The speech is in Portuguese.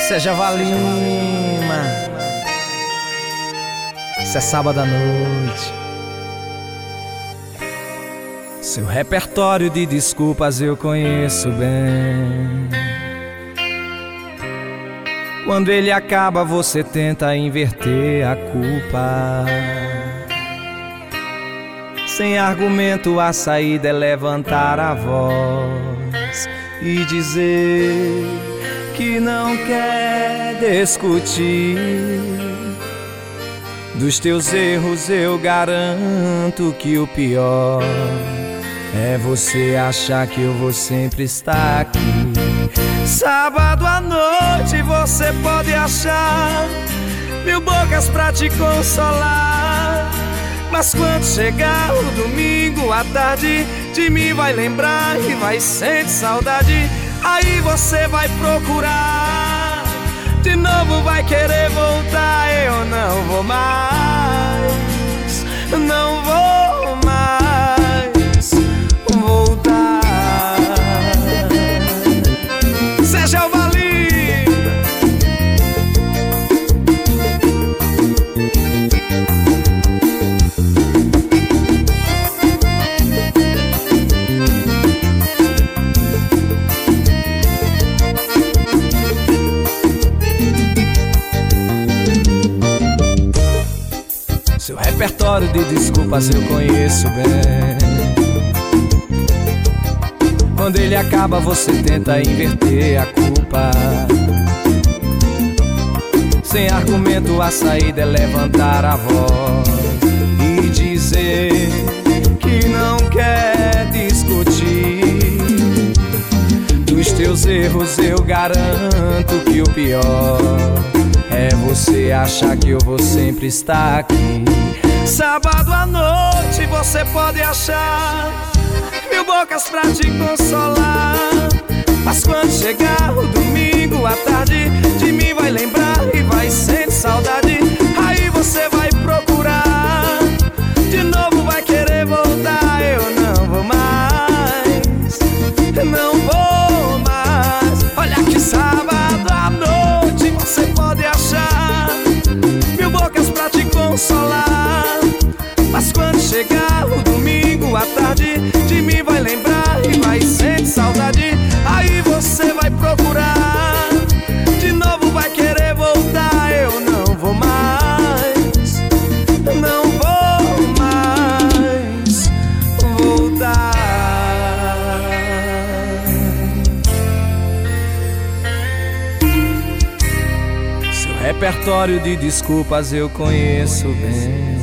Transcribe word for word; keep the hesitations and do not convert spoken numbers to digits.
Seja Valima. Isso é sábado à noite. Seu repertório de desculpas eu conheço bem. Quando ele acaba, você tenta inverter a culpa. Sem argumento, a saída é levantar a voz e dizer que não quer discutir. Dos teus erros eu garanto que o pior é você achar que eu vou sempre estar aqui. Sábado à noite você pode achar mil bocas pra te consolar, mas quando chegar o domingo à tarde, de mim vai lembrar e vai sentir saudade. Aí você vai procurar, de novo vai querer voltar. Eu não vou mais, não vou mais voltar. Seja o Valim. Seu repertório de desculpas eu conheço bem. Quando ele acaba, você tenta inverter a culpa. Sem argumento, a saída é levantar a voz e dizer que não quer discutir. Dos teus erros eu garanto que o pior é você achar que eu vou sempre estar aqui. Sábado à noite você pode achar mil bocas pra te consolar, mas quando chegar o domingo à tarde, de mim vai lembrar e vai sentir saudade. Aí você vai procurar, de novo vai querer voltar. Eu não vou mais, não vou mais. Olha que sábado à noite você pode achar mil bocas pra te consolar, mas quando chegar o domingo à tarde, de mim vai lembrar e vai sentir saudade. Aí você vai procurar, de novo vai querer voltar. Eu não vou mais, não vou mais voltar. Seu repertório de desculpas eu conheço bem.